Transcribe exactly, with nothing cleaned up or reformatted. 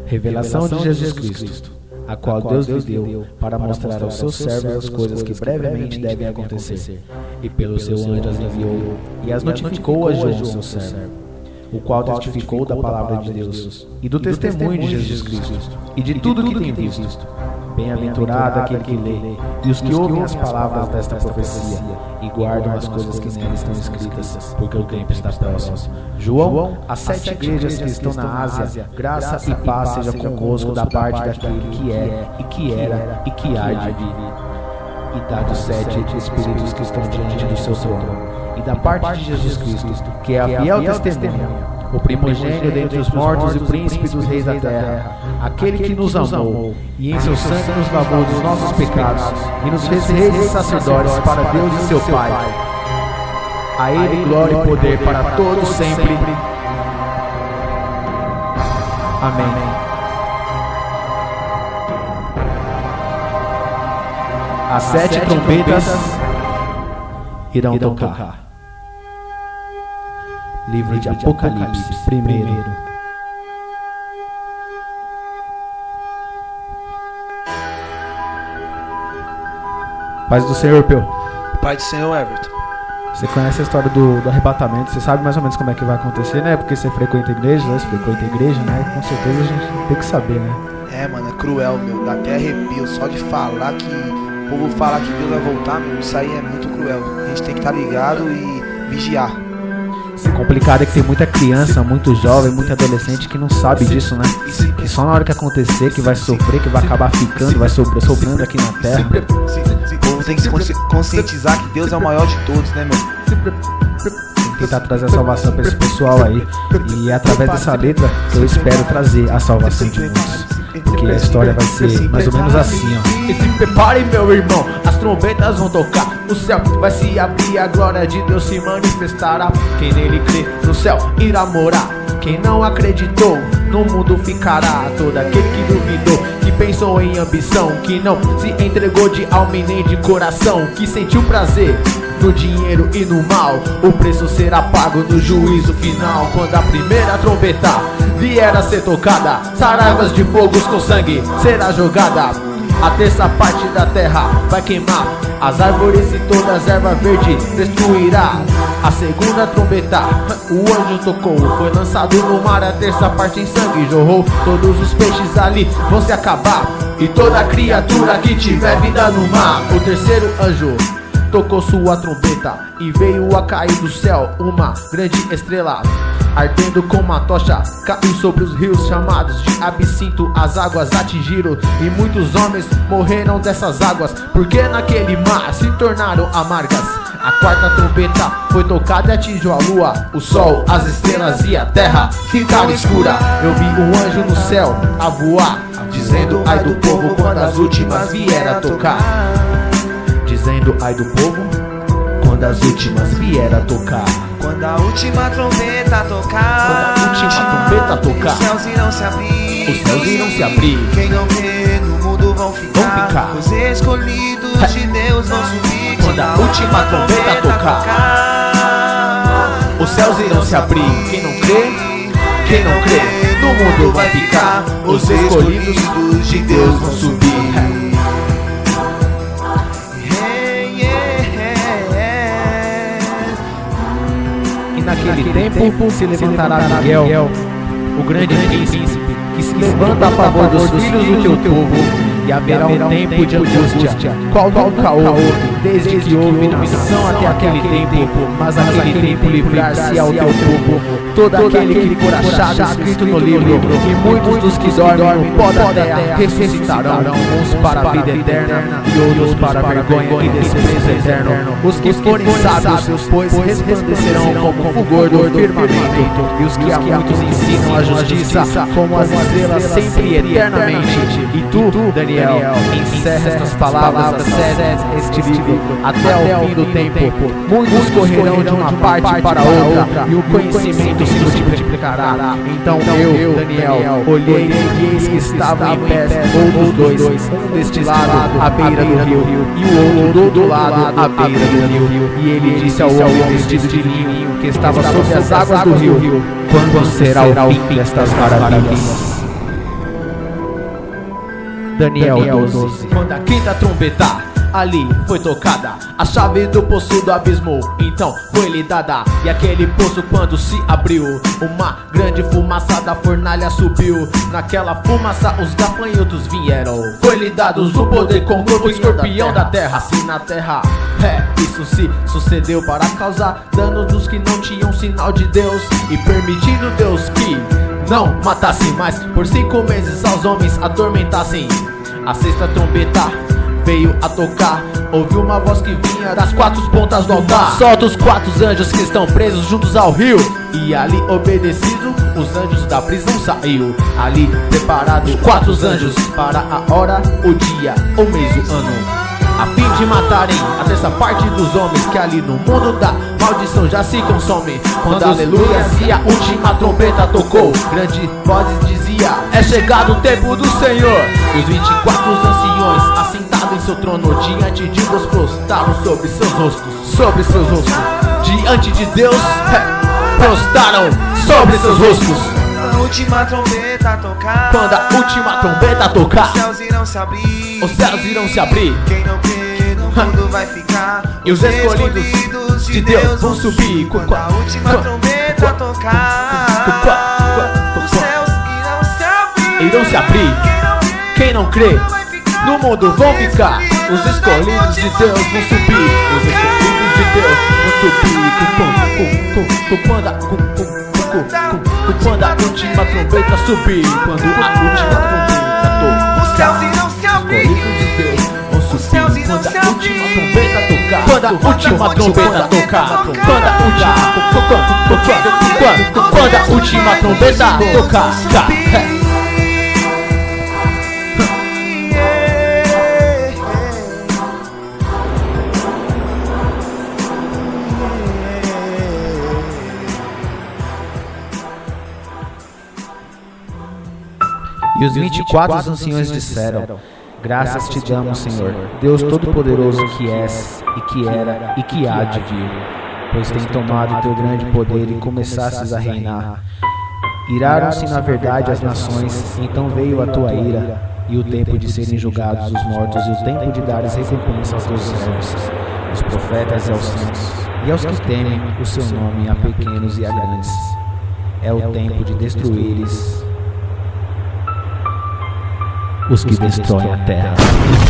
Revelação de Jesus Cristo, a qual Deus lhe deu para mostrar aos seus servos as coisas que brevemente devem acontecer. E pelo seu anjo as enviou e as notificou a João, seu servo, o qual testificou da palavra de Deus e do testemunho de Jesus Cristo e de tudo que tem visto. Bem-aventurado aquele que lê e os que ouvem as palavras desta profecia e guardam as coisas que nela estão escritas, porque o tempo está próximo. João, as sete igrejas que estão na Ásia, graça e paz seja convosco da parte daquele que é, e que era, e que há de vir, e da dos sete espíritos que estão diante do seu trono, e da parte de Jesus Cristo, que é a fiel testemunha, o primogênito dentre os mortos e príncipe dos reis da terra, aquele que nos amou e em seu sangue nos lavou dos nossos pecados e nos fez reis e sacerdotes para Deus e seu Pai. A Ele glória e poder para todos sempre. Amém. As sete trombetas irão tocar. Livro de Apocalipse, primeiro. Paz do Senhor, Peu. Paz do Senhor, Everton. Você conhece a história do, do arrebatamento, você sabe mais ou menos como é que vai acontecer, né? Porque você frequenta a igreja, né? Você frequenta a igreja, né? Com certeza a gente tem que saber, né? É, mano, é cruel, meu. Dá até arrepio. Só de falar que... O povo fala que Deus vai voltar, meu. Isso aí é muito cruel. A gente tem que estar ligado e vigiar. O complicado é que tem muita criança, muito jovem, muito adolescente que não sabe disso, né? Que só na hora que acontecer que vai sofrer, que vai acabar ficando, vai sobre, sobrando aqui na terra. O povo tem que se conscientizar que Deus é o maior de todos, né, meu? Tem que tentar trazer a salvação pra esse pessoal aí. E é através dessa letra eu espero trazer a salvação de muitos. Porque a história vai ser mais ou menos assim, ó. E se prepare, meu irmão, as trombetas vão tocar, o céu vai se abrir, a glória de Deus se manifestará. Quem nele crê, no céu irá morar. Quem não acreditou, no mundo ficará. Todo aquele que duvidou, que pensou em ambição, que não se entregou de alma e nem de coração, que sentiu prazer no dinheiro e no mal, o preço será pago no juízo final. Quando a primeira trombeta vier a ser tocada, saraivas de fogos com sangue será jogada. A terça parte da terra vai queimar, as árvores e toda as ervas verdes destruirá. A segunda trombeta, o anjo tocou, foi lançado no mar, a terça parte em sangue jorrou. Todos os peixes ali vão se acabar, e toda criatura que tiver vida no mar. O terceiro anjo tocou sua trombeta e veio a cair do céu uma grande estrela, ardendo como uma tocha, caiu sobre os rios chamados de absinto. As águas atingiram e muitos homens morreram dessas águas, porque naquele mar se tornaram amargas. A quarta trombeta foi tocada e atingiu a lua, o sol, as estrelas e a terra ficaram escura. Eu vi um anjo no céu a voar, dizendo ai do povo quando as últimas vieram a tocar. Dizendo ai do povo quando as últimas vieram a tocar. Quando a última trombeta tocar, Quando a última trombeta tocar, os céus irão se abrir, os céus irão se abrir. Quem não crê no mundo vão ficar, Vão ficar. Os escolhidos de Deus vão subir. Quando a última trombeta tocar, os céus irão se abrir. Quem não crê, quem não crê, no mundo vai ficar. Os escolhidos de Deus vão subir. Naquele tempo se levantará Miguel, o grande príncipe, que se levanta a favor dos filhos do teu povo, e haverá um tempo de angústia, qual nunca houve, desde que houve nação até aquele tempo, mas aquele tempo livrar-se ao teu povo, todo aquele que for achado escrito no livro, e muitos dos que dormem no pó da terra ressuscitarão, uns para a vida eterna, e outros para a vergonha e desprezo eterno. Os que forem sábios, pois resplandecerão como o fulgor do firmamento, e os que a muitos ensinam a justiça, como as estrelas sempre e eternamente. E tu, Daniel, encerra estas palavras, acesse este livro até o fim do tempo. Muitos correrão de uma parte para outra, e o conhecimento se multiplicará. Então eu, Daniel, olhei e eis que estavam em pé outros dois, um deste lado à beira do rio, e o outro do outro lado à beira do rio. E ele disse ao homem vestido de linho que estava sobre as águas do rio: quando será o fim destas maravilhas? Daniel doze. Quando a quinta trombeta ali foi tocada, a chave do poço do abismo então foi lhe dada. E aquele poço quando se abriu, uma grande fumaça da fornalha subiu. Naquela fumaça os gafanhotos vieram. Foi-lhe dados o poder com o corpo escorpião da terra. Assim na terra, é, isso se sucedeu para causar danos dos que não tinham sinal de Deus, e permitindo Deus que não matasse mais por cinco meses aos homens atormentassem. A sexta trombeta veio a tocar, ouviu uma voz que vinha das quatro pontas do altar. Solta os quatro anjos que estão presos juntos ao rio. E ali obedecido, os anjos da prisão saiu. Ali preparados quatro anjos para a hora, o dia, o mês, o ano, a fim de matarem a terça parte dos homens que ali no mundo da maldição já se consomem. Quando aleluia e a última trombeta tocou, grande voz dizia: é chegado o tempo do Senhor. E os vinte e quatro anciões assentados em seu trono diante de Deus prostraram sobre seus rostos, sobre seus rostos, diante de Deus, é, prostraram sobre seus rostos. A última trombeta tocar, quando a última trombeta tocar, os céus irão se abrir, os céus irão se abrir. Quem não crê no mundo vai ficar, e os escolhidos, escolhidos de Deus vão subir. Quando a última trombeta tocar, os céus irão se abrir, irão se abrir. Quem não crê no mundo vão ficar. Os escolhidos de Deus vão subir. Os escolhidos de Deus vão subir. Quando a Quando a última trombeta subir, quando a última trombeta tocar, os céus irão se abrir. Os céus irão se abrir. Quando a última trombeta tocar, quando a última trombeta tocar, quando a última trombeta tocar. E os vinte e quatro anciões disseram: graças te damos, Senhor, Deus Todo-Poderoso que és, e que era, e que há de vir, pois tem tomado teu grande poder e começastes a reinar. Iraram-se na verdade as nações, então veio a tua ira, e o tempo de serem julgados os mortos, e o tempo de dares recompensa aos teus servos, os profetas e aos santos, e aos que temem o seu nome, a pequenos e a grandes. É o tempo de destruíres os que destroem a terra.